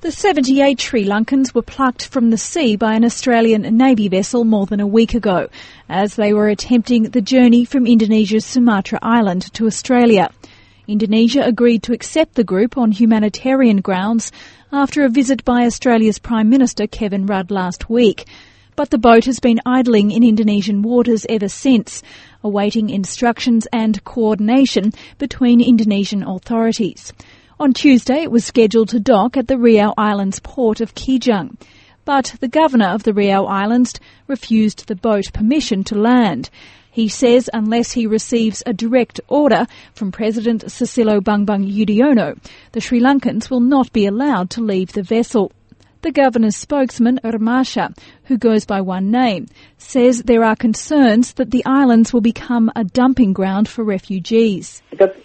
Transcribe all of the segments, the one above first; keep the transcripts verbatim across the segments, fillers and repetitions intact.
The seventy-eight Sri Lankans were plucked from the sea by an Australian Navy vessel more than a week ago, as they were attempting the journey from Indonesia's Sumatra Island to Australia. Indonesia agreed to accept the group on humanitarian grounds after a visit by Australia's Prime Minister Kevin Rudd last week. But the boat has been idling in Indonesian waters ever since, awaiting instructions and coordination between Indonesian authorities. On Tuesday, it was scheduled to dock at the Riau Islands port of Kijang. But the governor of the Riau Islands refused the boat permission to land. He says unless he receives a direct order from President Susilo Bambang Yudhoyono, the Sri Lankans will not be allowed to leave the vessel. The governor's spokesman, Ramasha, who goes by one name, says there are concerns that the islands will become a dumping ground for refugees.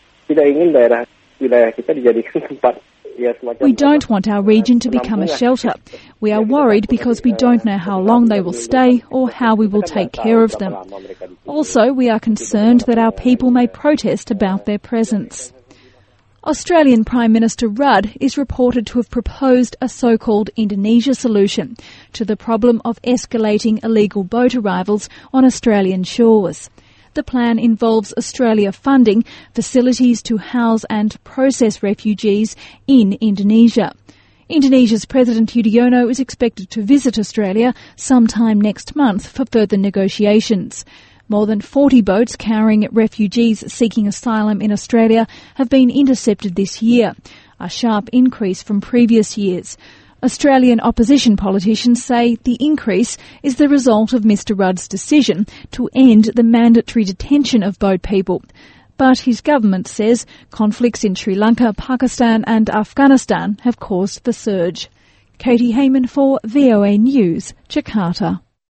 We don't want our region to become a shelter. We are worried because we don't know how long they will stay or how we will take care of them. Also, we are concerned that our people may protest about their presence. Australian Prime Minister Rudd is reported to have proposed a so-called Indonesia solution to the problem of escalating illegal boat arrivals on Australian shores. The plan involves Australia funding facilities to house and process refugees in Indonesia. Indonesia's President Yudhoyono is expected to visit Australia sometime next month for further negotiations. More than forty boats carrying refugees seeking asylum in Australia have been intercepted this year, a sharp increase from previous years. Australian opposition politicians say the increase is the result of Mr Rudd's decision to end the mandatory detention of boat people. But his government says conflicts in Sri Lanka, Pakistan and Afghanistan have caused the surge. Katie Hayman for V O A News, Jakarta.